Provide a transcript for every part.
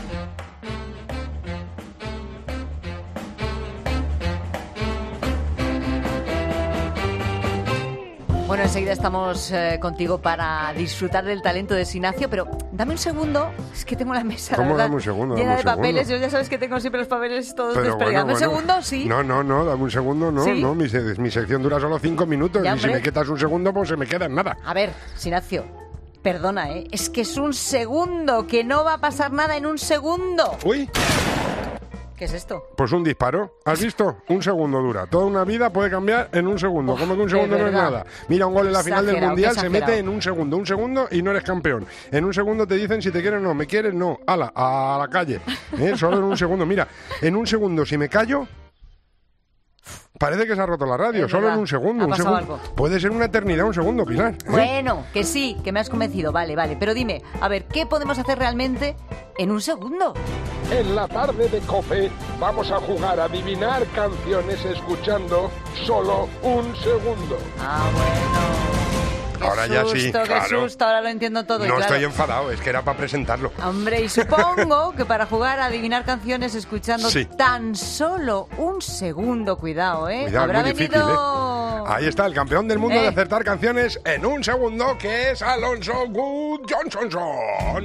Bueno, enseguida estamos contigo para disfrutar del talento de Sinacio, pero dame un segundo, es que tengo la mesa, ¿Cómo verdad, dame un segundo? llena de Dame un papeles. segundo. Yo ya sabes que tengo siempre los papeles todos Pero desperdigados. bueno, ¿Un segundo? Sí. No, dame un segundo, no, ¿Sí? no, mi sección dura solo 5 minutos Ya, y si hombre. me quitas un segundo, pues se me queda en nada. A ver, Sinacio, perdona, es que es un segundo, que no va a pasar nada en un segundo. Uy, ¿Qué es esto? pues un disparo. ¿Has visto? Un segundo dura. Toda una vida puede cambiar en un segundo. Como que un de segundo no es verdad. nada. Mira, un gol en la final del Exagerado, Mundial qué se mete exagerado. en un segundo y no eres campeón. En un segundo te dicen si te quieren o no. ¿Me quieres? No. ¡Hala! A la calle. Solo en un segundo. Mira, en un segundo si me callo... Parece que se ha roto la radio, Es solo verdad. en un segundo. Ha Un pasado segundo. algo. Puede ser una eternidad, un segundo, Pilar. Bueno, que sí, que me has convencido, vale, pero dime, a ver, ¿qué podemos hacer realmente en un segundo? En la tarde de COPE vamos a jugar a adivinar canciones escuchando solo un segundo. Ah, bueno. Qué Ahora ya sí, susto, claro. Qué susto, ahora lo entiendo todo. y No claro. estoy enfadado, es que era para presentarlo. Hombre, y supongo que para jugar a adivinar canciones escuchando Sí. tan solo un segundo, cuidado, ¿eh? Cuidado, Habrá muy difícil, venido... Ahí está el campeón del mundo de acertar canciones en un segundo, que es Alonso Good Johnson.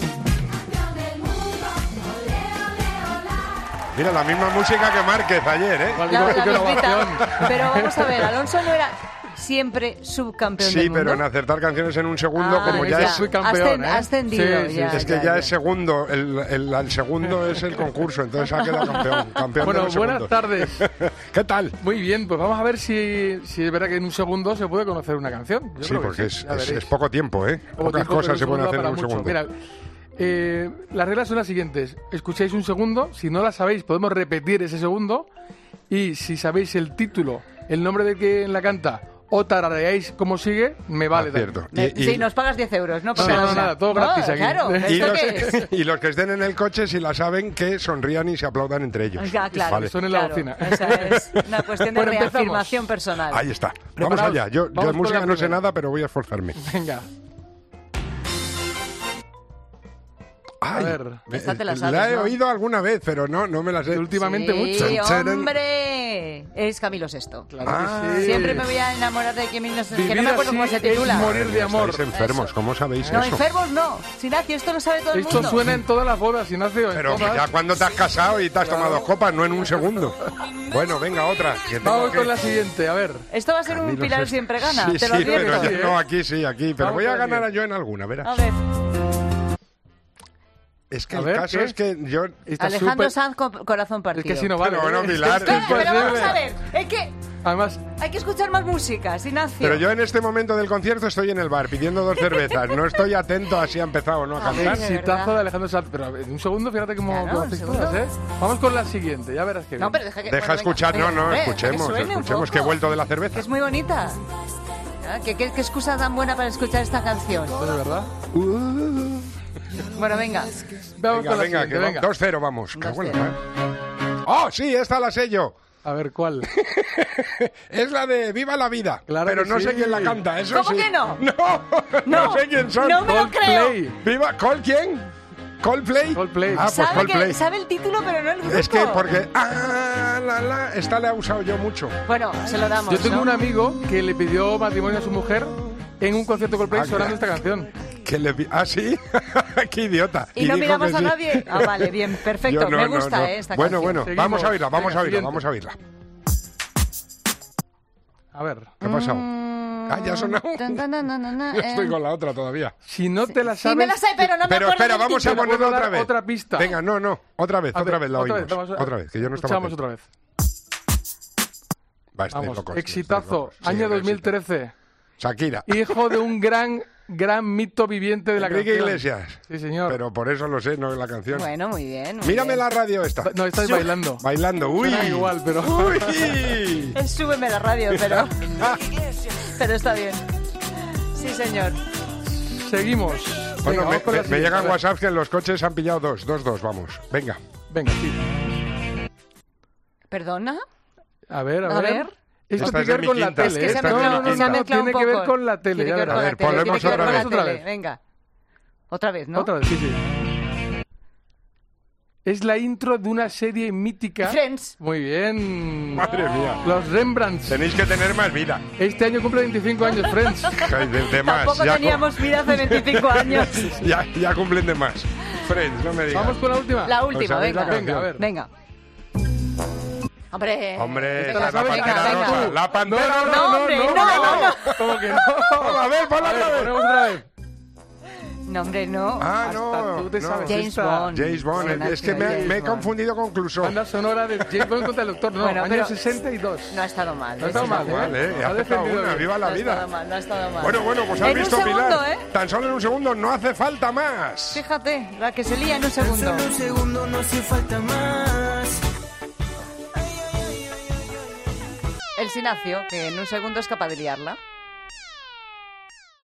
Mira, la misma música que Márquez ayer, ¿eh? La mismita. Pero vamos a ver, Alonso no era siempre subcampeón Sí, del mundo. pero en acertar canciones en un segundo, como ya ya. es... Soy campeón, Ha ascendido, Sí, ya, Es que ya es segundo, el segundo es el concurso, entonces ha quedado campeón de Bueno, los buenas segundos. tardes. ¿Qué tal? Muy bien, pues vamos a ver si es verdad que en un segundo se puede conocer una canción. Yo Sí, creo que porque sí, es, ya es veréis. poco tiempo, ¿eh? Poco Pocas tiempo, cosas pero se pueden da hacer en para un mucho. segundo. Mira, las reglas son las siguientes. Escucháis un segundo, si no las sabéis podemos repetir ese segundo y si sabéis el título, el nombre de quien la canta o tarareáis cómo sigue, me vale. Cierto. Sí, nos pagas 10 euros, no pasa No, no, nada. nada, todo gratis aquí. Claro, Y ¿esto los, qué es? y los que estén en el coche, si la saben, que sonrían y se aplaudan entre ellos. Ya, claro. Vale. Son en la bocina. Esa es una cuestión de Bueno, empezamos. reafirmación personal. Ahí está. Vamos ¿Preparados? allá. Yo Vamos de con música la no sé primera. nada, pero voy a esforzarme. Venga. Ay, ver. Esta te la sabes, la he ¿no? oído alguna vez, pero no me la sé. Últimamente mucho. Sí, Chan, charan. hombre, es Camilo VI. Claro Ah, que sí. Siempre me voy a enamorar de quien no sé, que Vivir no me acuerdo así cómo se es titula. morir de amor. Estáis enfermos, Eso. ¿cómo sabéis No, eso? enfermos no. Sinacio, esto lo sabe todo el Esto mundo. suena en todas las bodas, Ignacio. en Pero todas. ya cuando te has casado y te has tomado 2 copas, no en un segundo. Bueno, venga, otra. que tengo Vamos que- con la siguiente, a ver. Esto va a ser un Camilo Pilar VI. siempre gana, Sí, te lo sí, pero advierto. ya- no, aquí sí, aquí. Pero Vamos voy a con la ganar siguiente. yo en alguna, verás. A ver, Es que A el ver, caso ¿qué? es que yo... Está Alejandro súper- Sanz con corazón partido. Es que si no vale. Pero bueno, ¿eh? Pilar, Es que es Pero vamos imposible. a ver, es que Además, hay que escuchar más música, Sinacio. Pero yo en este momento del concierto estoy en el bar pidiendo 2 cervezas. No estoy atento a si ha empezado o no a A ver, cantar. de exitazo verdad. de Alejandro Sanz. Pero en un segundo, fíjate cómo Claro, hacéis un segundo. todas, ¿eh? Vamos con la siguiente, ya verás que No, bien. pero deja que... Deja bueno, escuchar, venga, no, hombre, escuchemos, que suene un escuchemos, que he poco. vuelto de la Que cerveza. es muy bonita. Ah, ¿Qué excusa tan buena para escuchar esta canción? ¿De verdad? Bueno, venga. Vamos Venga, con la venga, siguiente, que venga. 2-0 vamos. 2-0. Bueno, ¡oh, sí, esta la sé yo! A ver, ¿cuál? Es la de Viva la Vida. Claro pero que no sé sí. quién la canta, eso ¿Cómo sí. que no? No sé quién son. No me lo creo. Coldplay. ¿Viva? ¿Col quién? ¿Coldplay? Coldplay. Ah, pues Coldplay. Sabe el título, pero no el grupo. Es que porque... esta la he usado yo mucho. Bueno, se lo damos, Yo tengo ¿no? un amigo que le pidió matrimonio a su mujer en un concierto Coldplay Ah, sonando esta claro. canción. ¿Ah, sí? ¡Qué idiota! ¿Y no dijo miramos que a sí. nadie? Ah, vale, bien, perfecto. Yo no, Me no, gusta, no. esta Bueno, canción. bueno, Seguimos. vamos a oírla, vamos Venga, a oírla, siguiente. vamos a oírla. A ver, ¿Qué ha pasado? Ah, ya ha sonado. Yo estoy con la otra todavía. si no te la sabes... Sí me la sé, pero no me Pero acuerdo espera, del vamos a título. ponerla ¿Puedo otra dar vez. otra pista? Venga, no, otra vez A ver, la oímos. vamos a- Otra vez, que yo no estaba Escuchamos atento. otra vez. Va, estáis Vamos, locos, exitazo, estáis locos. Sí, año un éxito. 2013. Shakira. Hijo de un gran mito viviente de la Enrique canción. Iglesias. Sí, señor. Pero por eso lo sé, no es la canción. Bueno, muy bien. muy Mírame bien. la radio esta. No, estáis bailando. Bailando, uy. Suena igual, pero... Uy. Súbeme la radio, pero está bien. Sí, señor. Seguimos. Bueno, Venga, vamos con la me siguiente. llegan A ver. WhatsApp que en los coches han pillado 2, vamos. Venga. Venga, sí. ¿Perdona? A ver. A ver. Esto Esta tiene es que de ver mi con la quinta. tele. Es que se ha esta es de mezclado, mi quinta. se ha mezclado un Tiene que ver poco. con la tele. Tiene ya que ver verás. con A la ver, tele, ponemos tiene que ver otra con la vez. tele. Venga. Otra vez, ¿no? Otra vez, sí, sí. es la intro de una serie mítica. Friends. Muy bien. Madre mía. Los Rembrandts. Tenéis que tener más vida. Este año cumple 25 años, Friends. De más. Tampoco Ya teníamos vida hace 25 años. ya cumplen de más. Friends, no me digas. Vamos con la última. La ¿Os última, sabéis la venga. canción? Venga, a ver. Venga. Hombre. Hombre, Esta la la sabes, Pantera venga, Rosa. venga. La Pantera no, hombre, ¿cómo no, que no. ¿Cómo que no? A ver, ponla A ver, otra vez. ponemos otra vez. No, hombre, no. Ah, Hasta no. tú te no. sabes James esta. Bond. James Bond. Sí, Es que Nacho, me he James Bond. confundido con Clouseau. Banda sonora de James Bond contra el Doctor. No, Bueno, año pero- 62. No ha estado mal. No ha estado sí, mal, Mal, Ha ha acertado defendido una. bien. Viva la No ha estado vida. mal, no ha estado mal. Bueno, pues has en visto, un segundo, Pilar. ¿eh? Tan solo en un segundo, no hace falta más. Fíjate, la que se lía en un segundo. Solo un segundo, no hace falta más. El Sinacio, que en un segundo es capaz de liarla.